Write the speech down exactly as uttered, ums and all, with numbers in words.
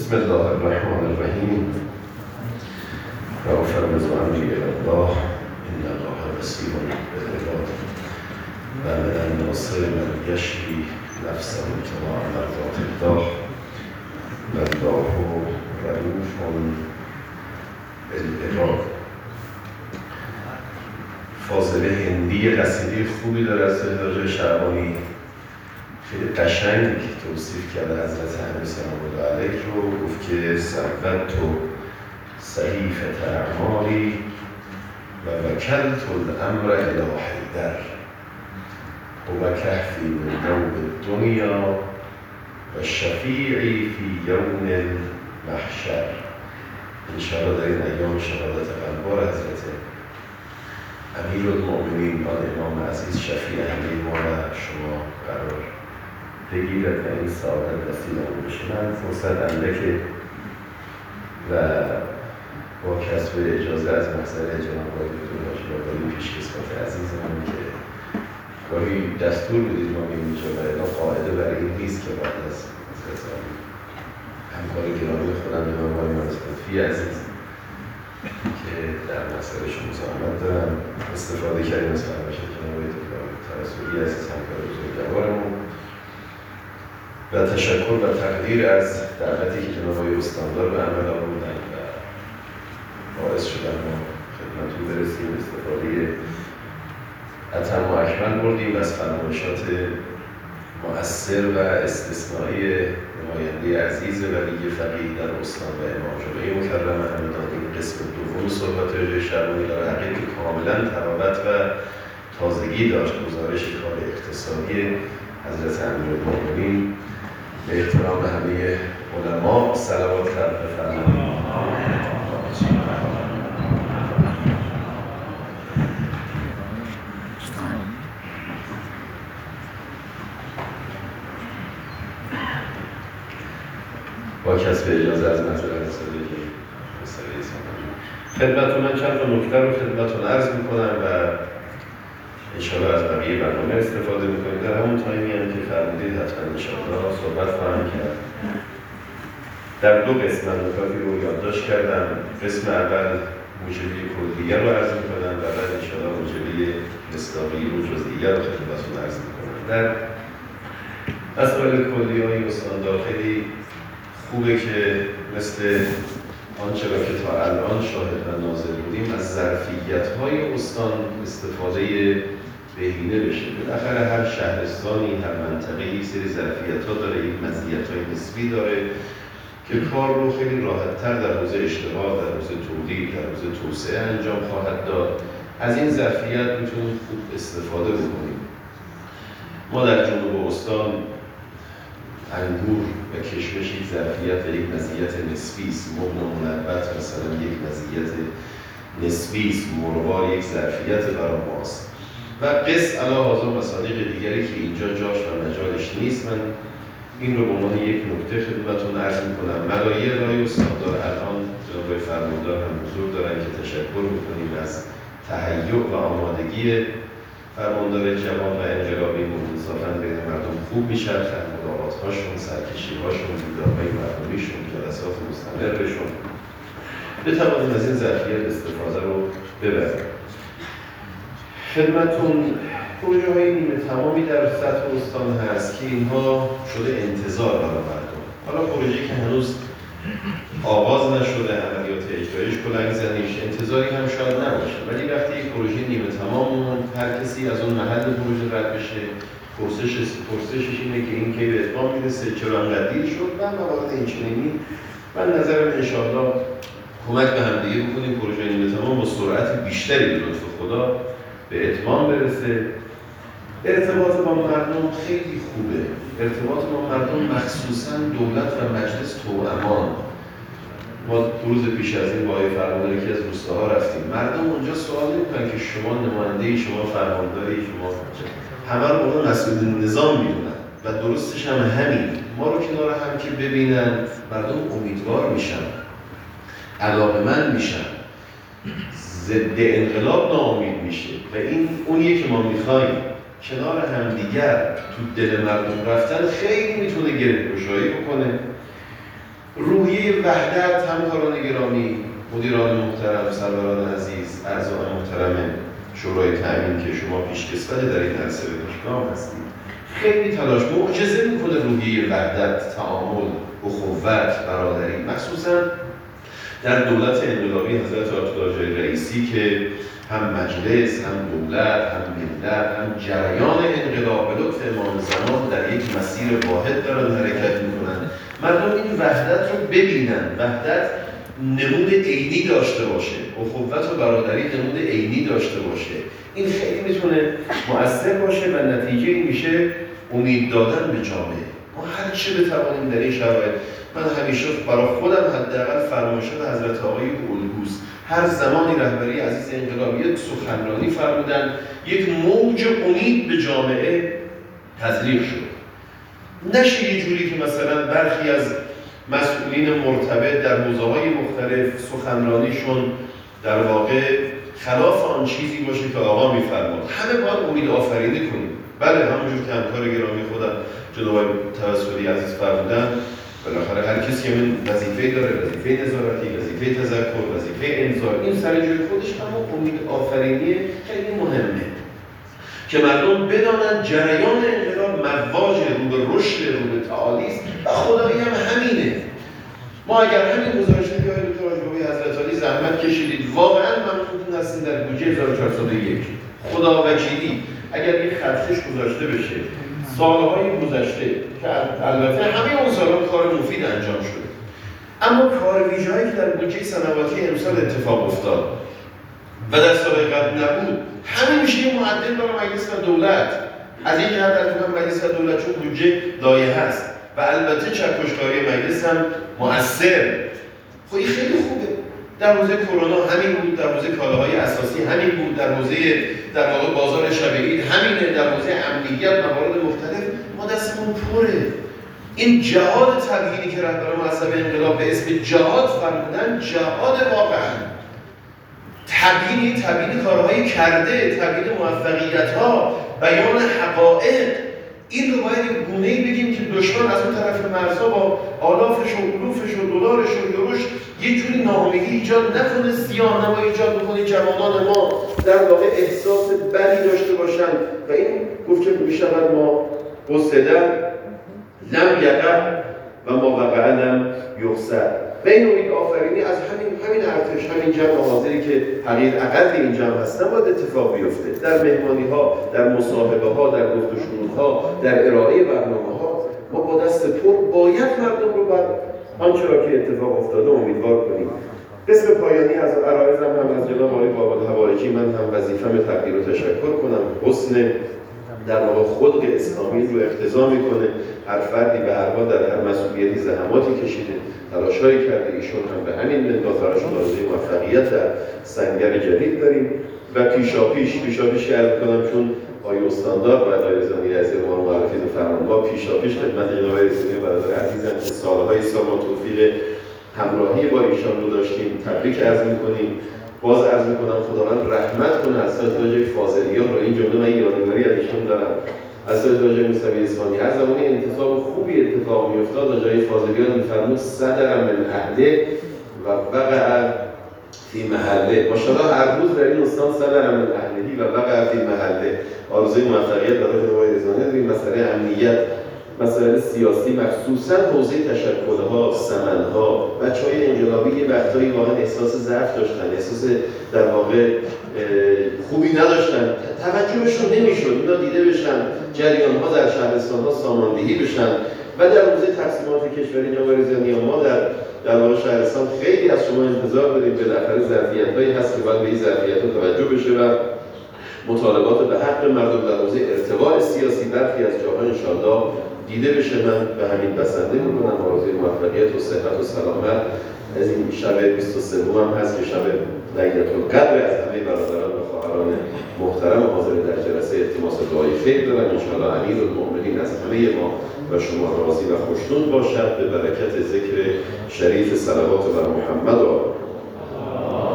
بسم الله الرحمن الرحیم. رافع بزرگی الله این الله بصیر بالعباد و من الناصر من یشری نفسه اتباع مرضات الله والله رؤوف بالعباد. فاضله هندی قصیده خوبی داره از حاج شعبانی، خیلی قشنگ که توصیف کرده حضرت امیر سلام الله علیه رو. گفت که سبت و صحیفه اعمالی و وکلت الامر الی حیدر و کهفی من نوب الدنیا و شفیعی فی یوم المحشر. انشاءالله در این ایام شهادت قلبار حضرت امیرالمؤمنین آن امام عزیز شفیع همه ما و شما قرار بگیرد و این سعادت وسیله‌مون بشه. من فرصت اندکه و با کسب اجازه از محضر جناب آقای دکتر حاجی بابایی پیشکسوت عزیزمون که گاهی دستور بدید ما می‌ریم اینجا و الا قاعده برای این نیست که بعد از همکار گرامی خودم جناب آقای لطفی عزیز که در مسئلهشون مزاحمت دارم استفاده کردیم از فرمایش جناب آقای دکتر توسلی عزیز همکار بزرگوارمون و تشکر و تقدیر از دعوتی که جناب آقای استاندار به عمل آوردن و باعث شدن ما خدمتتون برسیم. استفاده اتم و اکمل بردیم از فرمایشات مؤثر و استثنایی نماینده عزیز ولی فقیه در استان و امام جمعه مکرمه همدان. این قسم دوم صحبت حاج شعبانی داره حقیقی کاملا تراوت و تازگی داشت. گزارش کار اقتصادی حضرت امیرالمؤمنین به احترام همه علما صلوات خلق بفرمایید. با کسب اجازه از محضر رساله که مسئله اسلامی خدمتتون من چند تا نکته رو خدمتتون عرض میکنم و انشاءالله از بقیه برنامه استفاده میکنیم. در همون تایمی هم که فرمودید حتما انشاءالله صحبت خواهم کرد. در دو قسم من نکاتی رو یادداشت کردم. قسم اول موجبی کلیه رو عرض میکنم و بعد انشاءالله موجبی مصداقی و جزئیه رو خدمتتون عرض میکنم. در مسائل کلیه های استاندار خیلی خوبه که مثل آنچه را که تا الان شاهد و ناظر بودیم از ظرفیت‌های استان استفاده بهینه بشه. بالاخره هر شهرستانی، هر منطقه‌ای یک سری ظرفیت‌ها داره، یک مزیت‌های نسبی داره که کار رو خیلی راحت‌تر در حوزه اشتغال، در حوزه تولید، در حوزه توسعه انجام خواهد داد. از این ظرفیت میتونیم خوب استفاده بکنیم. ما در جنوب استان انگور و کشمش یک ظرفیت و یک مزیت نسبی است. مبل و منبت مثلا یک مزیت نسبی است. مرغاب یک ظرفیت برای ماست و قس علی هذا مصادیق دیگری که اینجا جاش و مجالش نیست. من این رو به عنوان یک نکته خدمتتون عرض میکنم. ملایه رای استاندار الان جناب فرماندار هم حضور دارن که تشکر میکنیم از تهیع و آمادگی فرماندار جوان و انقلابی منصفاً بین مردم خوب می‌شرخند. ملاقات‌هاشون، سرکشی‌هاشون، دیدارهای مردمیشون، جلسات مستمرشون بتوانیم از این ظرفیت استفاده رو ببریم. خدمتتون پروژه‌های نیمه تمامی در سطح استان هست که اینها شده انتظار برای مردم. حالا پروژه‌ای که هنوز آغاز نشده، عملیات اجرایش کلنگ زنیش، انتظاری هم شاید نباشه، ولی وقتی یک پروژه نیمه تمام هر کسی از اون محل پروژه رد بشه، پرسش پرسشش اینه که این کی به اتمام میرسه، چرا انقدر دیر شد و موارد اینچنینی. من نظرم انشاءالله کمک به همدیگه بکنیم پروژه نیمه تمام با سرعت بیشتری به لطف خدا به اتمام برسه. ارتباط با مردم خیلی خوبه. ارتباط با مردم مخصوصاً دولت و مجلس توامان. ما روز پیش از این با آقای فرماندار یکی از روستاها رفتیم. مردم اونجا سوال نمی‌کنن که شما نماینده‌ای، شما فرمانداری، شما همه رو اونها مسئول نظام میدونن و درستش هم همین. ما رو کنار هم که ببینن مردم امیدوار میشن، علاقه‌مند میشن، ضد انقلاب ناامید میشه و این اونیه که ما میخوایم. کنار همدیگر تو دل مردم رفتن خیلی میتونه گره‌گشایی بکنه روحیه وحدت، همکاران گرامی، مدیران محترم، سروران عزیز، اعضای محترم شورای تامین که شما پیشکسوت در این عرصه به پیشگام هستید، خیلی تلاش معجزه میکنه روحیه وحدت، تعامل، اخوت، برادری، مخصوصا در دولت انقلابی حضرت آیت رئیسی که هم مجلس، هم دولت، هم ملت، هم جریان انقلاب به لطف امام زمان در یک مسیر واحد دارن حرکت میکنن. مردم این وحدت رو ببینن، وحدت نمود عینی داشته باشه، اخوت و برادری نمود عینی داشته باشه. این خیلی میتونه مؤثر باشه و نتیجه این میشه امید دادن به جامعه. ما هر چی بتوانیم در این شرایط، من همیشه برای خودم حداقل فرمایشات حضرت آقای الگوست، هر زمانی رهبری عزیز انقلابی سخنرانی فرمودن، یک موج امید به جامعه تزریق شد. نشه یه جوری که مثلا برخی از مسئولین مرتبط در حوزه‌های مختلف سخنرانیشون در واقع خلاف آن چیزی باشه که آقا می‌فرماد. همه باید امید آفرینی کنیم. بله، همونجور که همکار گرامی خودم جناب توسلی عزیز فرمودن، بالاخره هر کسی که من وظیفه داره، وظیفه نظارتی، وظیفه تذکر، وظیفه انذار، این سر جای خودش، اما امید آفرینی خیلی مهمه که مردم بدانن جریان انقلاب مواج رو به رشد، رو به تعالی است و خدایی هم همینه. ما اگر همین گزارشی که آقای دکتر حاجی حضرت علی زحمت کشیدید، واقعا ممنون هستیم در بودجه هزار و چهارصد و یک خدا وکیلی اگر یک خدشش گذاشته بشه سالهای گذشته که البته همه اون سالها کار مفید انجام شده، اما کار ویژه‌ای که در بودجه سنواتی امسال اتفاق افتاد و در سال قبل نبود، همین میشه یه معدل برای مجلس و دولت. از این جهت از اون مجلس و دولت چون بودجه لایحه هست و البته چکشکاری مجلس هم مؤثر. خب این خیلی خوبه. در حوزه کرونا همین بود، در حوزه کالاهای اساسی همین بود، در حوزه در واقع بازار شب عید همینه، در حوزه امنیت موارد مختلف ما دستمون پره. این جهاد تبیینی که رهبر معظم انقلاب به اسم جهاد فرمودن، جهاد واقعا تبیین تبیین کارهای کرده، تبیین موفقیت‌ها، بیان حقایق. این رو باید گونه‌ای بگیم که دشمن از اون طرف مرزها با آلافش و علوفش و دلارش و یوروش یه جوری ناامیدی ایجاد نکنه، سیاه‌نما ایجاد بکنه، جوانان ما در واقع احساس بدی داشته باشن و این گفت که می‌شود ما قصدن لم یقع و ما وقع لم یخسر. و این امید آفرینی از همین همین ارتش، همین جمع حاضری که حقیر اقل این جمع هستن باید اتفاق بیفته در مهمانی ها، در مصاحبه ها، در گفت و شنودها، در ارائه برنامه ها. ما با دست پر باید مردم رو بر آنچه را که اتفاق افتاده امیدوار کنیم. قسم پایانی از عرایضم هم از جناب آقای بابا حوارجی من هم وظیفه‌م تقدیر و تشکر کنم. حسن در واقع خلق اسلامی رو اقتضا میکنه. هر فردی به هر حال در هر مسئولیتی زحماتی کشیده، تلاش‌هایی کرده، ایشون هم به همین منوال براشون آرزوی موفقیت در سنگر جدید داریم و پیشاپیش پیشاپیش عرض کنم چون آقای استاندار و آقای رضوانی عزیز ما معرفی فرمانوا پیشاپیش خدمت جناب رئیسی و برادر عزیزم که سالهای سال ما توفیق همراهی با ایشان رو داشتیم تبریک عرض می‌کنیم. باز عرض می‌کنم خداوند رحمت کنه از حضرت فاضلیان رو. این جمله من یادگاری از ایشون دارم. از حضرت موسوی اصفهانی هر زمانی انتصاب خوبی اتفاق می‌افتاد جای فاضلیان می‌فرمود صدر من اهله و وقع فی محله. ماشاءالله هر روز در این استان صدر من اهلهی و وقع فی محله. آرزوی موفقیت برای جناب رضوانی در این مسئله امنیت، مسائل سیاسی، مخصوصا حوزه تشکل‌ها، سمن‌ها، بچه‌های انقلابی یه وقتایی واقعا احساس ضعف داشتن، احساس در واقع خوبی نداشتن، توجهشون نمی‌شد اینا دیده بشن، جریان‌ها در شهرستان‌ها ساماندهی بشن و در حوزه تقسیمات کشوری جناب رضوانی ما در در واقع شهرستان خیلی از شما انتظار داریم. بالاخره ظرفیت‌هایی هست که باید به این ظرفیت‌ها توجه بشه و مطالبات به حق مردم در حوزه ارتقاء سیاسی برخی از جاها انشاءالله دیده بشه. من به همین بسنده میکنم. آرزوی موفقیت و صحت و سلامت از این شب بیست و سه هم هست که شب لیلة القدر از همه برادران و خواهران محترم حاضر در جلسه التماس دعای خیر دارم. انشاءالله امیرالمؤمنین از همه ما و شما راضی و خوشنود باشد به برکت ذکر شریف صلوات بر محمد و